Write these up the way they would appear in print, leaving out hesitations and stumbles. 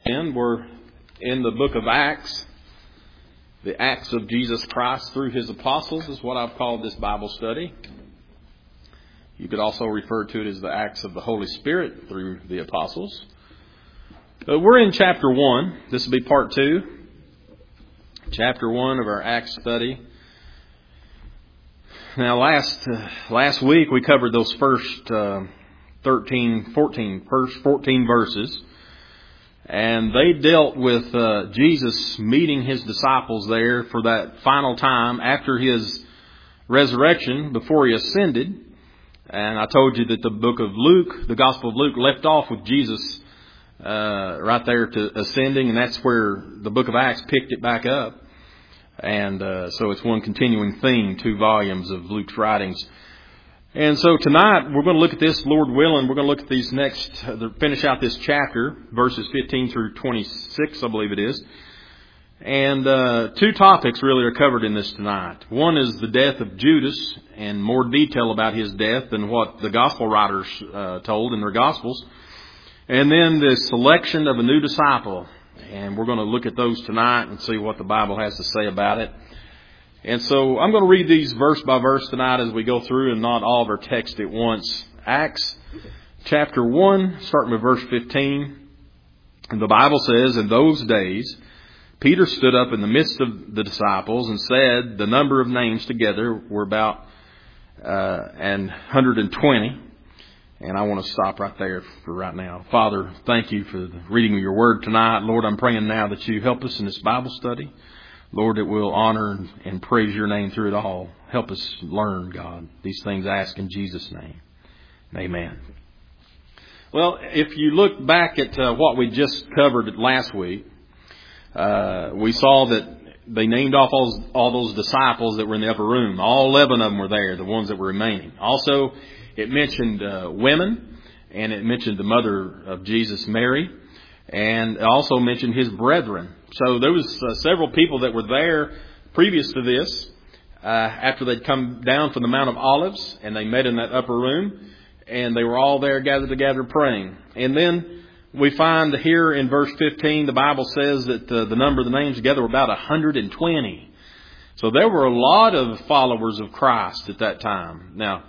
And we're in the book of Acts. The Acts of Jesus Christ through His apostles is what I've called this Bible study. You could also refer to it as the Acts of the Holy Spirit through the apostles. But we're in chapter 1. This will be part 2. Chapter 1 of our Acts study. Now last week we covered those first 14 verses. And they dealt with Jesus meeting His disciples there for that final time after His resurrection, before He ascended. And I told you that the book of Luke, the Gospel of Luke, left off with Jesus right there to ascending, and that's where the book of Acts picked it back up. And so it's one continuing theme, 2 volumes of Luke's writings. And so tonight we're going to look at this, Lord willing. We're going to look at these next, finish out this chapter, verses 15 through 26, I believe it is. And 2 topics really are covered in this tonight. One is the death of Judas, and more detail about his death than what the gospel writers told in their gospels. And then the selection of a new disciple. And we're going to look at those tonight and see what the Bible has to say about it. And so I'm going to read these verse by verse tonight as we go through, and not all of our text at once. Acts chapter 1, starting with verse 15. And the Bible says, "In those days, Peter stood up in the midst of the disciples and said, the number of names together were about 120. And I want to stop right there for right now. Father, thank you for the reading of your word tonight. Lord, I'm praying now that you help us in this Bible study. Lord, that we'll honor and praise your name through it all. Help us learn, God. These things I ask in Jesus' name. Amen. Well, if you look back at what we just covered last week, we saw that they named off all those disciples that were in the upper room. All 11 of them were there, the ones that were remaining. Also, it mentioned women, and it mentioned the mother of Jesus, Mary, and it also mentioned his brethren. So there was several people that were there previous to this, after they'd come down from the Mount of Olives, and they met in that upper room, and they were all there gathered together praying. And then we find here in verse 15, the Bible says that the number of the names together were about 120. So there were a lot of followers of Christ at that time. Now,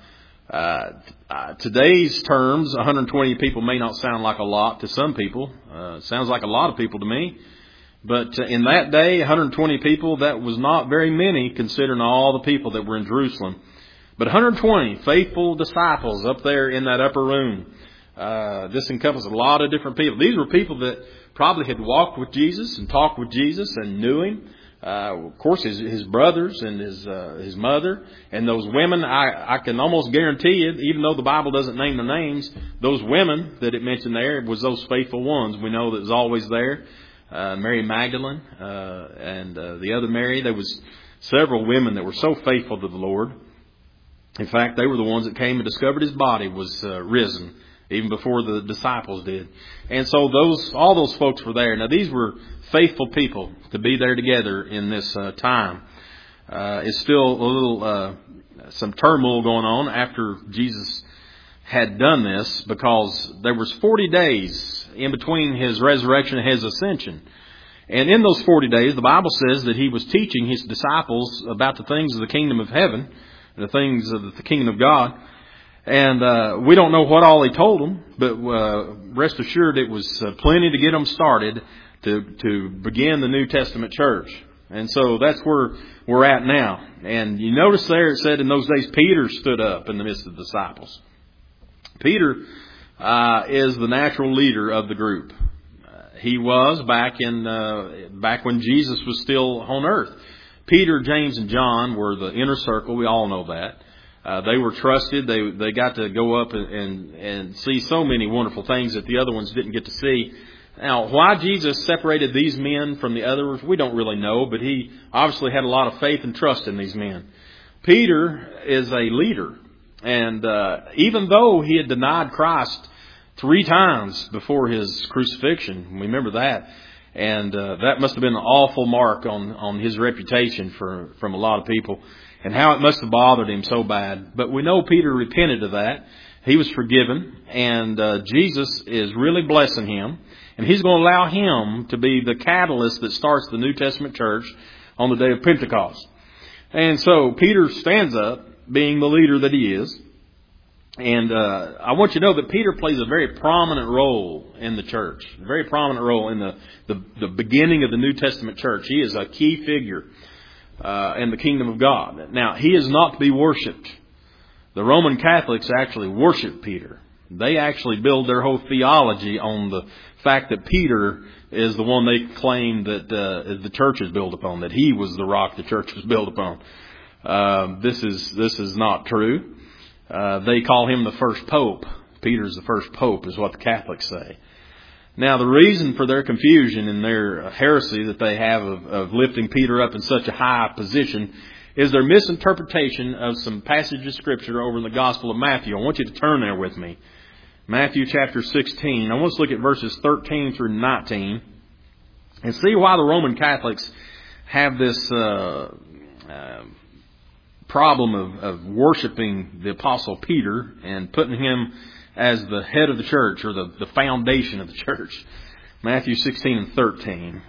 today's terms, 120 people may not sound like a lot to some people. It sounds like a lot of people to me. But in that day, 120 people, that was not very many considering all the people that were in Jerusalem. But 120 faithful disciples up there in that upper room. This encompasses a lot of different people. These were people that probably had walked with Jesus and talked with Jesus and knew Him. Of course, his brothers and his mother and those women. I can almost guarantee you, even though the Bible doesn't name their names, those women that it mentioned there was those faithful ones. We know that was always there. Mary Magdalene and the other Mary. There was several women that were so faithful to the Lord. In fact, they were the ones that came and discovered His body was risen, even before the disciples did. And so all those folks were there. Now, these were faithful people to be there together in this time. It's still a little some turmoil going on after Jesus had done this, because there was 40 days in between His resurrection and His ascension. And in those 40 days, the Bible says that He was teaching His disciples about the things of the kingdom of heaven, the things of the kingdom of God. And we don't know what all He told them, but rest assured it was plenty to get them started to begin the New Testament church. And so that's where we're at now. And you notice there it said in those days Peter stood up in the midst of the disciples. Peter is the natural leader of the group. He was back when Jesus was still on earth. Peter, James, and John were the inner circle. We all know that. They were trusted. They got to go up and see so many wonderful things that the other ones didn't get to see. Now, why Jesus separated these men from the others, we don't really know, but He obviously had a lot of faith and trust in these men. Peter is a leader. And even though he had denied Christ 3 times before his crucifixion, remember that, and that must have been an awful mark on his reputation from a lot of people, and how it must have bothered him so bad. But we know Peter repented of that. He was forgiven, and Jesus is really blessing him. And He's going to allow Him to be the catalyst that starts the New Testament church on the day of Pentecost. And so Peter stands up, being the leader that he is. And I want you to know that Peter plays a very prominent role in the church, a very prominent role in the beginning of the New Testament church. He is a key figure in the kingdom of God. Now, he is not to be worshipped. The Roman Catholics actually worship Peter. They actually build their whole theology on the fact that Peter is the one they claim that the church is built upon, that he was the rock the church was built upon. This is not true. They call him the first pope. Peter's the first pope is what the Catholics say. Now, the reason for their confusion and their heresy that they have of lifting Peter up in such a high position is their misinterpretation of some passages of Scripture over in the Gospel of Matthew. I want you to turn there with me. Matthew chapter 16. I want us to look at verses 13 through 19 and see why the Roman Catholics have this problem of worshiping the Apostle Peter and putting him as the head of the church or the foundation of the church. Matthew 16 and 13.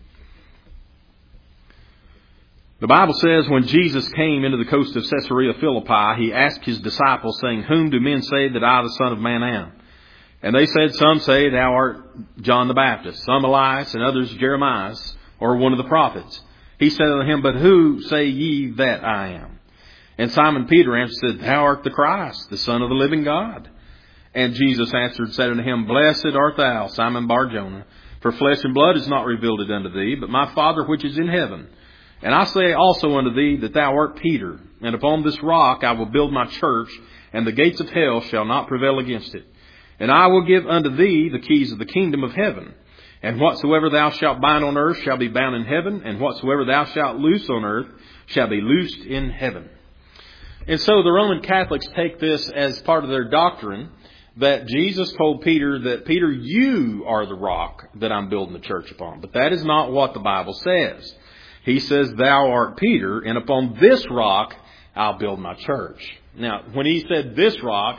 The Bible says, when Jesus came into the coast of Caesarea Philippi, He asked His disciples, saying, Whom do men say that I, the Son of Man, am? And they said, Some say thou art John the Baptist, some Elias, and others Jeremiah, or one of the prophets. He said unto him, But who say ye that I am? And Simon Peter answered and said, Thou art the Christ, the Son of the living God. And Jesus answered and said unto him, Blessed art thou, Simon Bar-Jonah, for flesh and blood is not revealed it unto thee, but my Father which is in heaven. And I say also unto thee that thou art Peter, and upon this rock I will build my church, and the gates of hell shall not prevail against it. And I will give unto thee the keys of the kingdom of heaven. And whatsoever thou shalt bind on earth shall be bound in heaven, and whatsoever thou shalt loose on earth shall be loosed in heaven. And so the Roman Catholics take this as part of their doctrine, that Jesus told Peter that, Peter, you are the rock that I'm building the church upon. But that is not what the Bible says. He says, Thou art Peter, and upon this rock I'll build my church. Now, when he said this rock,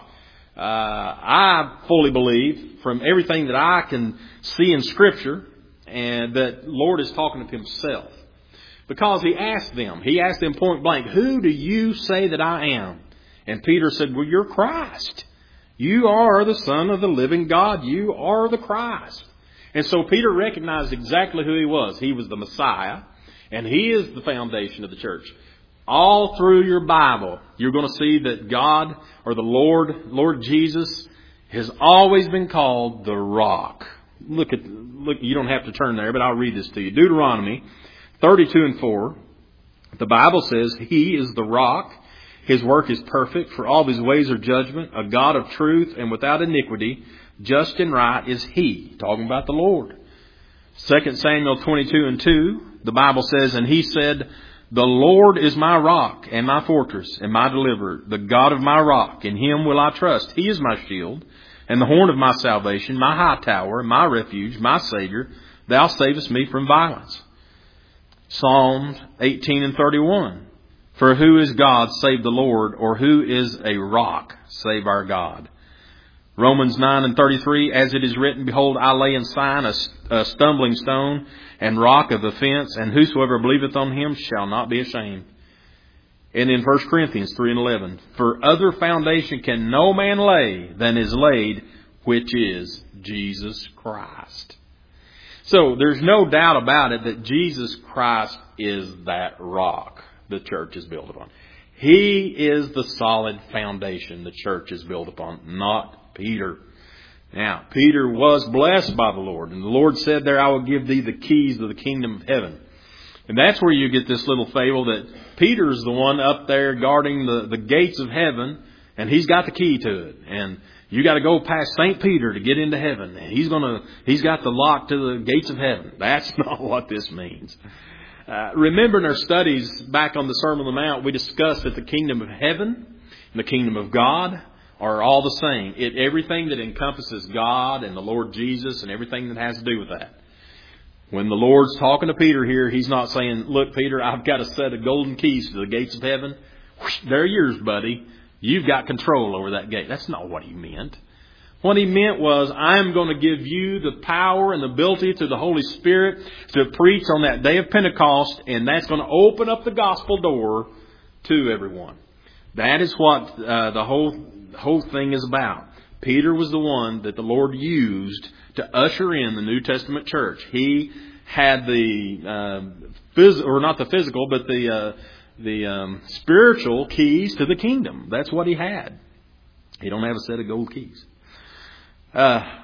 I fully believe from everything that I can see in Scripture, and that Lord is talking to Himself. Because He asked them point blank, Who do you say that I am? And Peter said, Well, you're Christ. You are the Son of the living God. You are the Christ. And so Peter recognized exactly who he was. He was the Messiah. And He is the foundation of the church. All through your Bible, you're going to see that God, or the Lord Jesus, has always been called the rock. Look, you don't have to turn there, but I'll read this to you. Deuteronomy 32 and 4. The Bible says, He is the rock. His work is perfect, for all of His ways are judgment, a God of truth and without iniquity. Just and right is He. Talking about the Lord. 2 Samuel 22 and 2. The Bible says, And he said, The Lord is my rock and my fortress and my deliverer, the God of my rock. In Him will I trust. He is my shield and the horn of my salvation, my high tower, my refuge, my Savior. Thou savest me from violence. Psalms 18 and 31. For who is God save the Lord, or who is a rock save our God? Romans 9 and 33, as it is written, Behold, I lay in Zion a stumbling stone and rock of offense, and whosoever believeth on Him shall not be ashamed. And in 1 Corinthians 3 and 11, For other foundation can no man lay than is laid, which is Jesus Christ. So there's no doubt about it that Jesus Christ is that rock the church is built upon. He is the solid foundation the church is built upon, not Peter. Now, Peter was blessed by the Lord, and the Lord said there, I will give thee the keys of the kingdom of heaven. And that's where you get this little fable that Peter's the one up there guarding the gates of heaven, and he's got the key to it. And you got to go past St. Peter to get into heaven. And he's got the lock to the gates of heaven. That's not what this means. Remember in our studies back on the Sermon on the Mount, we discussed that the kingdom of heaven and the kingdom of God are all the same. Everything that encompasses God and the Lord Jesus and everything that has to do with that. When the Lord's talking to Peter here, He's not saying, look, Peter, I've got a set of golden keys to the gates of heaven. Whoosh, they're yours, buddy. You've got control over that gate. That's not what He meant. What he meant was, I'm going to give you the power and the ability through the Holy Spirit to preach on that day of Pentecost, and that's going to open up the gospel door to everyone. That is what the whole thing is about. Peter was the one that the Lord used to usher in the New Testament church. He had the spiritual keys to the kingdom. That's what he had. He don't have a set of gold keys. I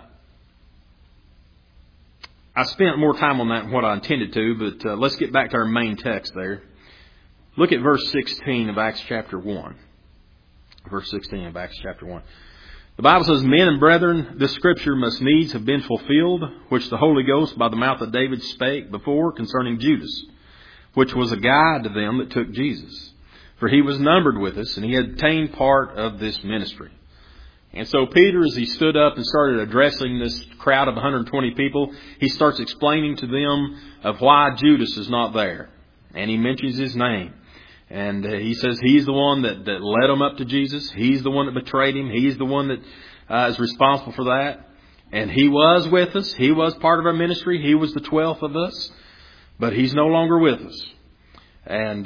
spent more time on that than what I intended to, but let's get back to our main text there. Look at verse 16 of Acts chapter 1. Verse 16 of Acts chapter 1. The Bible says, Men and brethren, this scripture must needs have been fulfilled, which the Holy Ghost by the mouth of David spake before concerning Judas, which was a guide to them that took Jesus. For he was numbered with us, and he had obtained part of this ministry. And so Peter, as he stood up and started addressing this crowd of 120 people, he starts explaining to them of why Judas is not there. And he mentions his name. And he says he's the one that led them up to Jesus. He's the one that betrayed him. He's the one that is responsible for that. And he was with us. He was part of our ministry. He was the 12th of us. But he's no longer with us. And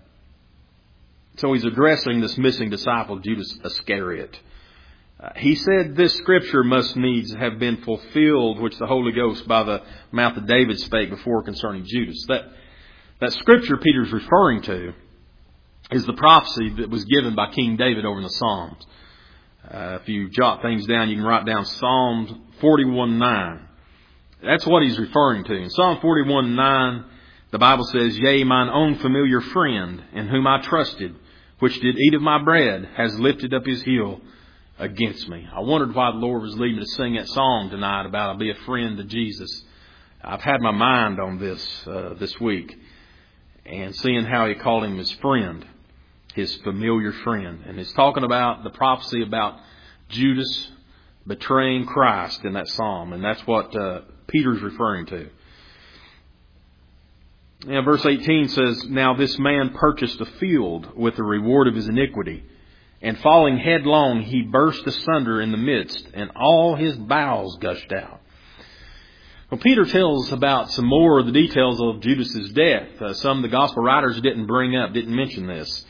so he's addressing this missing disciple, Judas Iscariot. He said this scripture must needs have been fulfilled, which the Holy Ghost by the mouth of David spake before concerning Judas. That scripture Peter's referring to is the prophecy that was given by King David over in the Psalms. If you jot things down, you can write down Psalm 41:9. That's what he's referring to. In Psalm 41:9, the Bible says, Yea, mine own familiar friend, in whom I trusted, which did eat of my bread, has lifted up his heel against me. I wondered why the Lord was leading me to sing that song tonight about I'll be a friend to Jesus. I've had my mind on this week, and seeing how he called him his friend, his familiar friend. And he's talking about the prophecy about Judas betraying Christ in that psalm. And that's what Peter's referring to. Now, verse 18 says, Now this man purchased a field with the reward of his iniquity. And falling headlong, he burst asunder in the midst, and all his bowels gushed out. Well, Peter tells about some more of the details of Judas's death. Some of the gospel writers didn't mention this.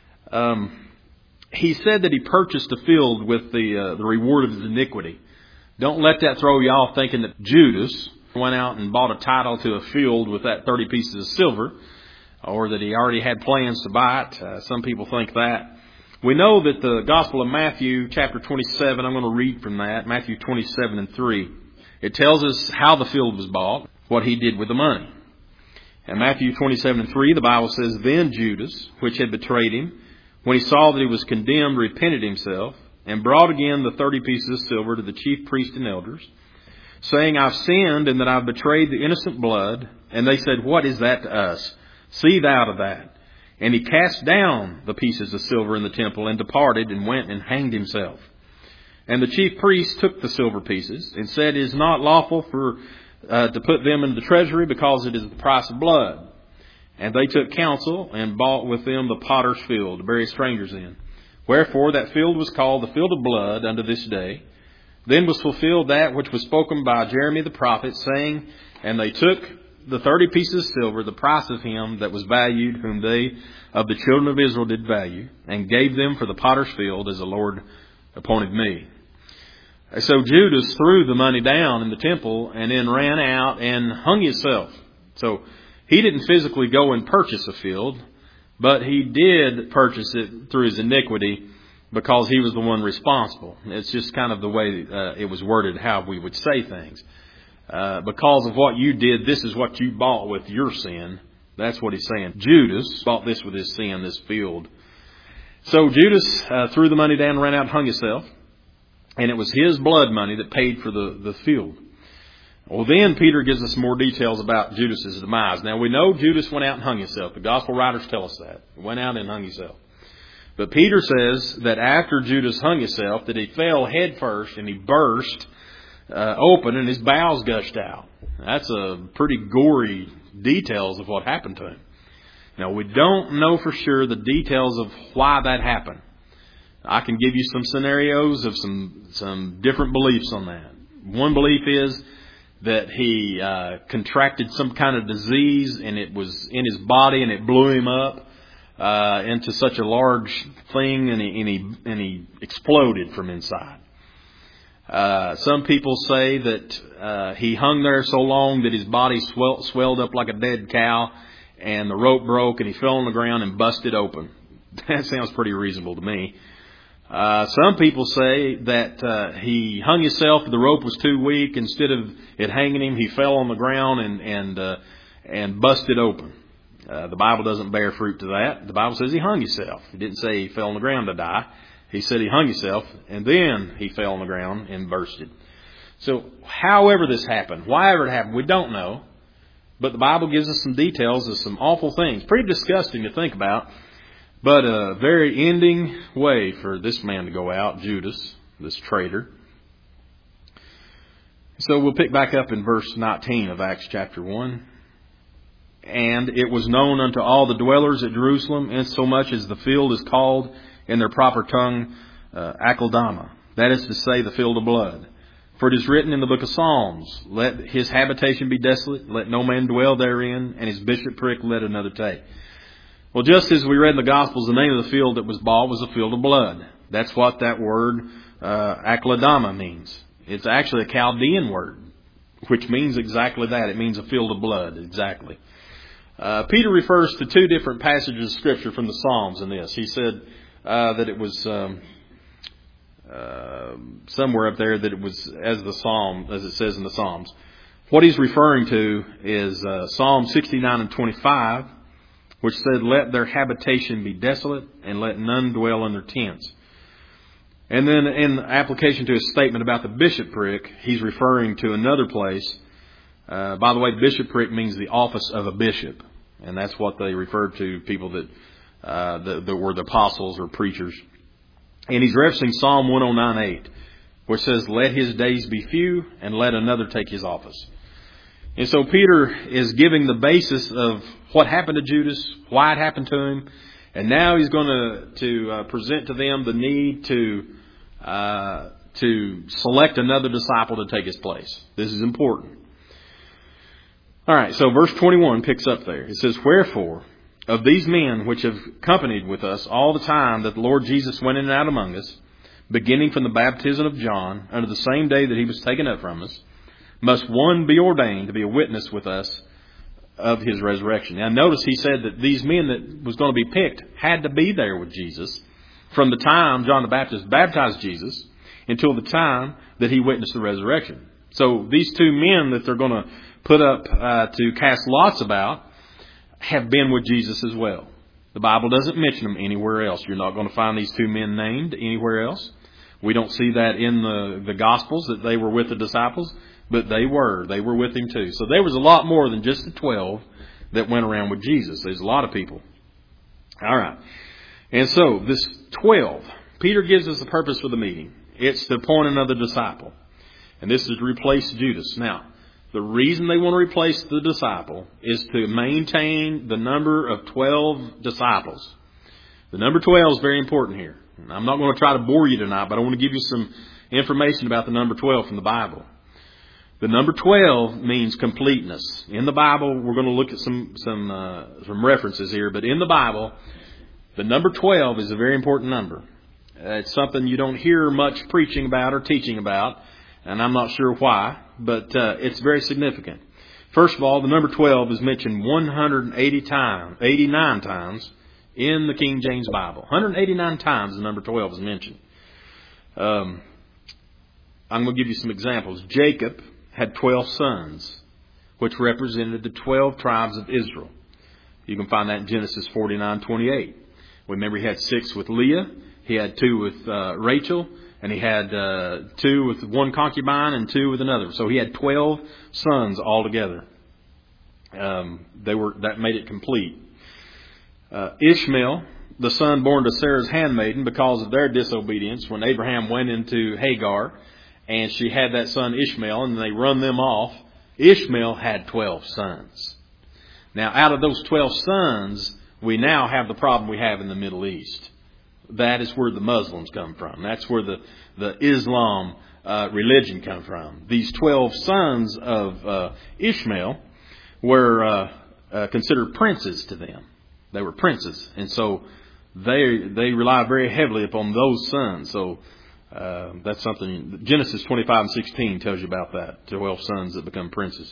He said that he purchased a field with the reward of his iniquity. Don't let that throw you off thinking that Judas went out and bought a title to a field with that 30 pieces of silver, or that he already had plans to buy it. Some people think that. We know that the Gospel of Matthew, chapter 27, I'm going to read from that, Matthew 27:3. It tells us how the field was bought, what he did with the money. In Matthew 27:3, the Bible says, Then Judas, which had betrayed him, when he saw that he was condemned, repented himself, and brought again the 30 pieces of silver to the chief priests and elders, saying, I've sinned, and that I've betrayed the innocent blood. And they said, What is that to us? See thou to that. And he cast down the pieces of silver in the temple, and departed, and went and hanged himself. And the chief priests took the silver pieces, and said, It is not lawful to put them in the treasury, because it is the price of blood. And they took counsel, and bought with them the potter's field, to bury strangers in. Wherefore that field was called the field of blood unto this day. Then was fulfilled that which was spoken by Jeremy the prophet, saying, And they took the 30 pieces of silver, the price of him that was valued, whom they of the children of Israel did value, and gave them for the potter's field, as the Lord appointed me. So Judas threw the money down in the temple, and then ran out and hung himself. So he didn't physically go and purchase a field, but he did purchase it through his iniquity, because he was the one responsible. It's just kind of the way it was worded, how we would say things. Because of what you did, this is what you bought with your sin. That's what he's saying. Judas bought this with his sin, this field. So Judas threw the money down and ran out and hung himself. And it was his blood money that paid for the field. Well, then Peter gives us more details about Judas's demise. Now, we know Judas went out and hung himself. The gospel writers tell us that. He went out and hung himself. But Peter says that after Judas hung himself, that he fell head first and he burst open and his bowels gushed out. That's a pretty gory details of what happened to him. Now, we don't know for sure the details of why that happened. I can give you some scenarios of some different beliefs on that. One belief is that he contracted some kind of disease and it was in his body and it blew him up into such a large thing and he exploded from inside. Some people say that he hung there so long that his body swelled up like a dead cow and the rope broke and he fell on the ground and busted open. That sounds pretty reasonable to me. Some people say that he hung himself, the rope was too weak. Instead of it hanging him, he fell on the ground and busted open. The Bible doesn't bear fruit to that. The Bible says he hung himself. It didn't say he fell on the ground to die. He said he hung himself, and then he fell on the ground and bursted. So however this happened, whyever it happened, we don't know. But the Bible gives us some details of some awful things. Pretty disgusting to think about. But a very ending way for this man to go out, Judas, this traitor. So we'll pick back up in verse 19 of Acts chapter 1. And it was known unto all the dwellers at Jerusalem, insomuch as the field is called in their proper tongue Akeldama, that is to say, the field of blood. For it is written in the book of Psalms, let his habitation be desolate, let no man dwell therein, and his bishopric let another take. Well, just as we read in the Gospels, the name of the field that was bought was the field of blood. That's what that word Akeldama means. It's actually a Chaldean word, which means exactly that. It means a field of blood, exactly. Peter refers to two different passages of Scripture from the Psalms in this. He said that it was somewhere up there that it was as it says in the Psalms. What he's referring to is Psalm 69 and 25, which said, let their habitation be desolate and let none dwell in their tents. And then in application to his statement about the bishopric, he's referring to another place. By the way, bishopric means the office of a bishop. And that's what they referred to people that were the apostles or preachers. And he's referencing Psalm 109:8, which says, let his days be few and let another take his office. And so Peter is giving the basis of what happened to Judas, why it happened to him, and now he's going to present to them the need to select another disciple to take his place. This is important. All right, so verse 21 picks up there. It says, wherefore, of these men which have companied with us all the time that the Lord Jesus went in and out among us, beginning from the baptism of John, unto the same day that he was taken up from us, must one be ordained to be a witness with us of his resurrection. Now notice he said that these men that was going to be picked had to be there with Jesus from the time John the Baptist baptized Jesus until the time that he witnessed the resurrection. So these two men that they're going to put up to cast lots about have been with Jesus as well. The Bible doesn't mention them anywhere else. You're not going to find these two men named anywhere else. We don't see that in the Gospels that they were with the disciples. But they were with him too. So there was a lot more than just the 12 that went around with Jesus. There's a lot of people. All right. And so this 12, Peter gives us the purpose for the meeting. It's to appoint another disciple. And this is to replace Judas. Now, the reason they want to replace the disciple is to maintain the number of 12 disciples. The number 12 is very important here. I'm not going to try to bore you tonight, but I want to give you some information about the number 12 from the Bible. The number 12 means completeness. In the Bible, we're going to look at some references here, but in the Bible, the number 12 is a very important number. It's something you don't hear much preaching about or teaching about, and I'm not sure why, but it's very significant. First of all, the number 12 is mentioned 89 times in the King James Bible. 189 times the number 12 is mentioned. I'm going to give you some examples. Jacob had 12 sons, which represented the 12 tribes of Israel. You can find that in Genesis 49:28. Remember, he had 6 with Leah, he had 2 with Rachel, and he had 2 with one concubine and 2 with another. So he had 12 sons altogether. That made it complete. Ishmael, the son born to Sarah's handmaiden, because of their disobedience, when Abraham went into Hagar, and she had that son Ishmael, and they run them off. Ishmael had 12 sons. Now, out of those 12 sons, we now have the problem we have in the Middle East. that is where the Muslims come from. That's where the Islam religion come from. These 12 sons of Ishmael were considered princes to them. They were princes, and so they rely very heavily upon those sons. So that's something. Genesis 25:16 tells you about that. 12 sons that become princes.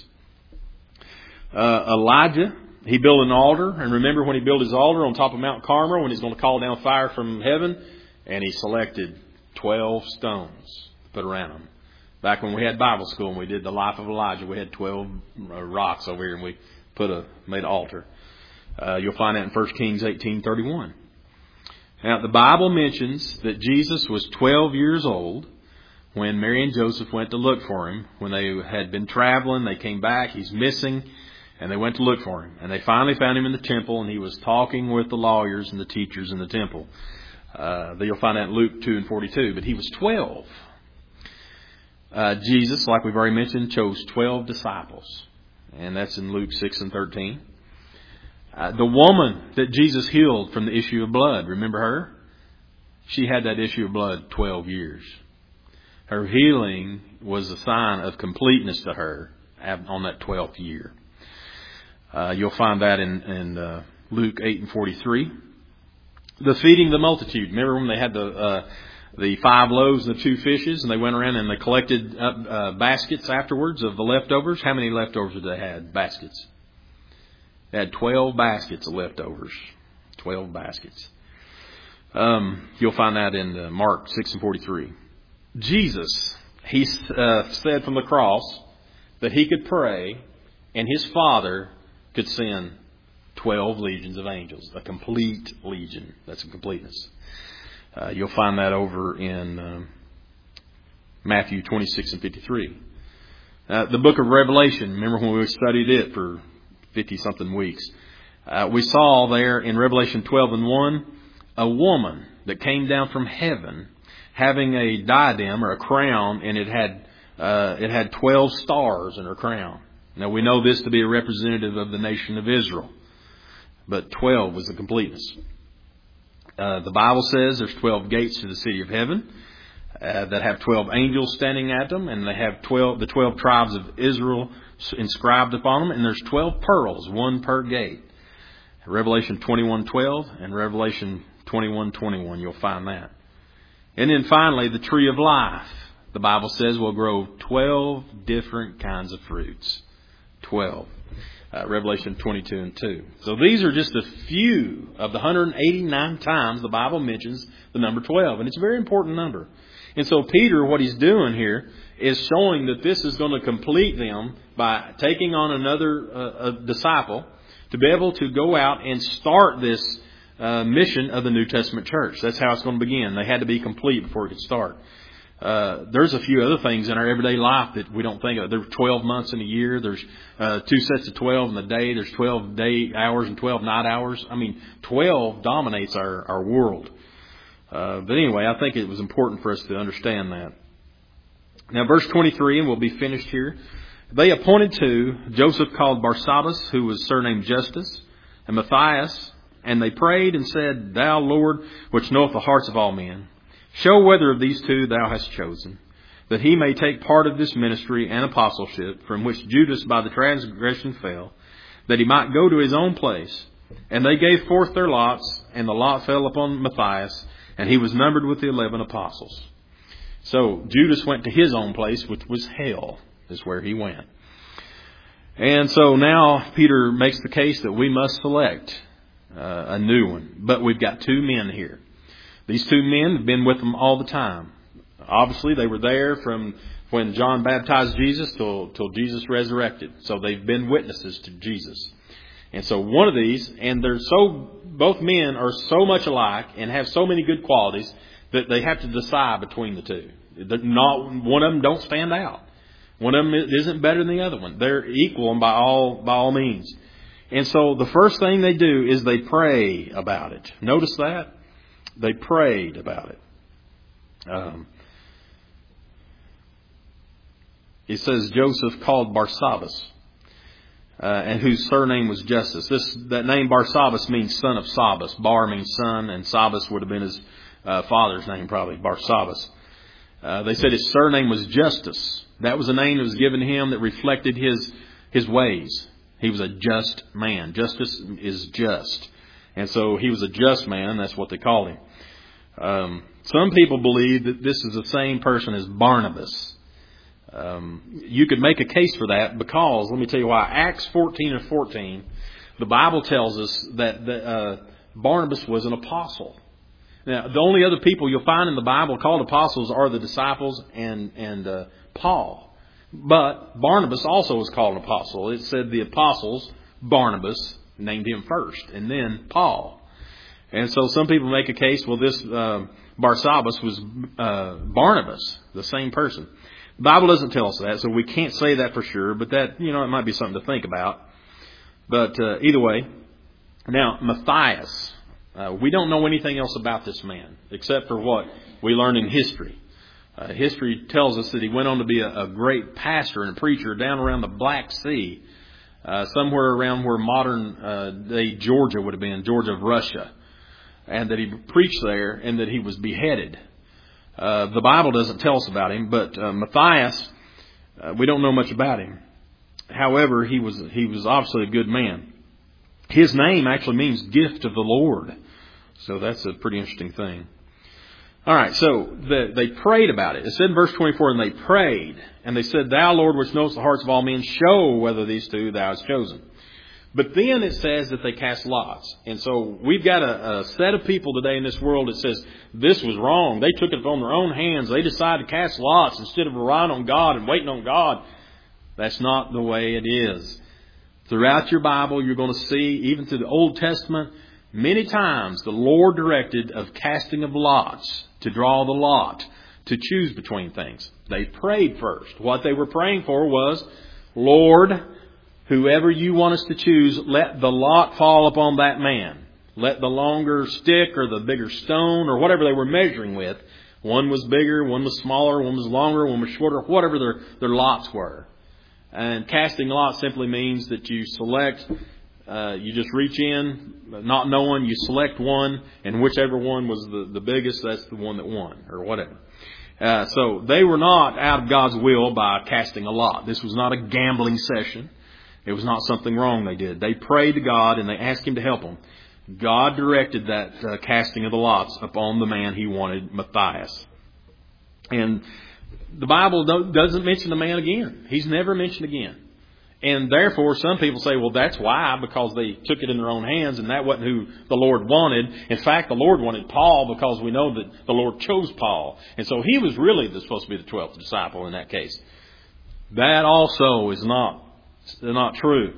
Elijah, he built an altar, and remember when he built his altar on top of Mount Carmel, when he's going to call down fire from heaven, and he selected 12 stones to put around him. Back when we had Bible school and we did the life of Elijah, we had 12 rocks over here, and we made an altar. You'll find that in 1 Kings 18:31. Now, the Bible mentions that Jesus was 12 years old when Mary and Joseph went to look for him. When they had been traveling, they came back, he's missing, and they went to look for him. And they finally found him in the temple, and he was talking with the lawyers and the teachers in the temple. You'll find that in Luke 2:42. But he was 12. Jesus, like we've already mentioned, chose 12 disciples. And that's in Luke 6:13. The woman that Jesus healed from the issue of blood, remember her? She had that issue of blood 12 years. Her healing was a sign of completeness to her on that 12th year. You'll find that in Luke 8:43. The feeding the multitude. Remember when they had the 5 loaves and the 2 fishes, and they went around and they collected baskets afterwards of the leftovers? How many leftovers did they have? Baskets. They had 12 baskets of leftovers. 12 baskets. You'll find that in Mark 6:43. Jesus, he said from the cross that he could pray and his Father could send 12 legions of angels. A complete legion. That's a completeness. You'll find that over in Matthew 26:53. The book of Revelation, remember when we studied it for 50-something weeks. We saw there in Revelation 12:1 a woman that came down from heaven having a diadem or a crown, and it had 12 stars in her crown. Now we know this to be a representative of the nation of Israel, but 12 was the completeness. The Bible says there's 12 gates to the city of heaven that have 12 angels standing at them, and they have the 12 tribes of Israel inscribed upon them, and there's 12 pearls, one per gate. Revelation 21:12 and Revelation 21:21, you'll find that. And then finally, the tree of life, the Bible says, will grow 12 different kinds of fruits. 12. Revelation 22:2. So these are just a few of the 189 times the Bible mentions the number 12. And it's a very important number. And so Peter, what he's doing here is showing that this is going to complete them by taking on another disciple to be able to go out and start this mission of the New Testament church. That's how it's going to begin. They had to be complete before it could start. There's a few other things in our everyday life that we don't think of. There's 12 months in a year. There's 2 sets of 12 in a day. There's 12 day hours and 12 night hours. 12 dominates our world. But anyway, I think it was important for us to understand that. Now, verse 23, and we'll be finished here. They appointed 2, Joseph called Barsabbas, who was surnamed Justus, and Matthias, and they prayed and said, Thou, Lord, which knoweth the hearts of all men, show whether of these 2 thou hast chosen, that he may take part of this ministry and apostleship, from which Judas by the transgression fell, that he might go to his own place. And they gave forth their lots, and the lot fell upon Matthias, and he was numbered with the 11 apostles. So Judas went to his own place, which was hell, is where he went. And so now Peter makes the case that we must select a new one. But we've got 2 men here. These 2 men have been with them all the time. Obviously, they were there from when John baptized Jesus till Jesus resurrected. So they've been witnesses to Jesus. And so one of these, and both men are so much alike and have so many good qualities that they have to decide between the 2. One of them don't stand out. One of them isn't better than the other one. They're equal by all means. And so the first thing they do is they pray about it. Notice that? They prayed about it. It says Joseph called Barsabbas, and whose surname was Justus. That name Barsabbas means son of Sabbas. Bar means son, and Sabbas would have been father's name probably, Barsabbas. They said his surname was Justus. That was a name that was given to him that reflected his ways. He was a just man. Justus is just. And so he was a just man. That's what they called him. Some people believe that this is the same person as Barnabas. You could make a case for that because, let me tell you why. Acts 14 and 14, the Bible tells us that Barnabas was an apostle. Now, the only other people you'll find in the Bible called apostles are the disciples and Paul. But Barnabas also was called an apostle. It said the apostles, Barnabas, named him first, and then Paul. And so some people make a case, well, this Barsabbas was Barnabas, the same person. The Bible doesn't tell us that, so we can't say that for sure, but that, it might be something to think about. But either way, now, Matthias, we don't know anything else about this man, except for what we learn in history. History tells us that he went on to be a great pastor and preacher down around the Black Sea, somewhere around where modern day Georgia would have been, Georgia of Russia, and that he preached there and that he was beheaded. The Bible doesn't tell us about him, but Matthias, we don't know much about him. However, he was obviously a good man. His name actually means gift of the Lord. So that's a pretty interesting thing. All right, so they prayed about it. It said in verse 24, and they prayed, and they said, Thou, Lord, which knowest the hearts of all men, show whether these two thou hast chosen. But then it says that they cast lots. And so we've got a set of people today in this world that says this was wrong. They took it on their own hands. They decided to cast lots instead of relying on God and waiting on God. That's not the way it is. Throughout your Bible, you're going to see, even through the Old Testament, many times the Lord directed of casting of lots, to draw the lot, to choose between things. They prayed first. What they were praying for was, Lord, whoever you want us to choose, let the lot fall upon that man. Let the longer stick or the bigger stone or whatever they were measuring with. One was bigger, one was smaller, one was longer, one was shorter, whatever their lots were. And casting lots simply means that you select, you just reach in, not knowing, you select one, and whichever one was the biggest, that's the one that won, or whatever. So they were not out of God's will by casting a lot. This was not a gambling session. It was not something wrong they did. They prayed to God and they asked Him to help them. God directed that casting of the lots upon the man He wanted, Matthias. And the Bible doesn't mention the man again. He's never mentioned again. And therefore, some people say, well, that's why, because they took it in their own hands and that wasn't who the Lord wanted. In fact, the Lord wanted Paul because we know that the Lord chose Paul. And so he was really supposed to be the 12th disciple in that case. That also is not true.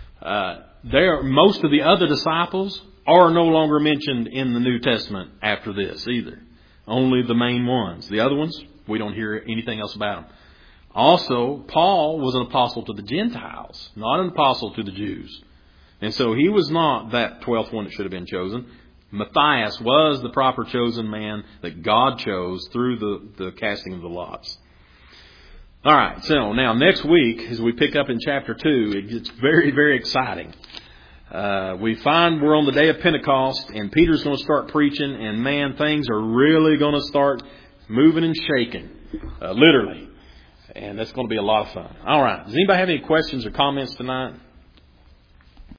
Most of the other disciples are no longer mentioned in the New Testament after this either. Only the main ones. The other ones, we don't hear anything else about them. Also, Paul was an apostle to the Gentiles, not an apostle to the Jews. And so he was not that 12th one that should have been chosen. Matthias was the proper chosen man that God chose through the casting of the lots. All right, so now next week, as we pick up in chapter 2, it gets very, very exciting. We find we're on the day of Pentecost, and Peter's going to start preaching, and man, things are really going to start moving and shaking, literally. And that's going to be a lot of fun. All right. Does anybody have any questions or comments tonight?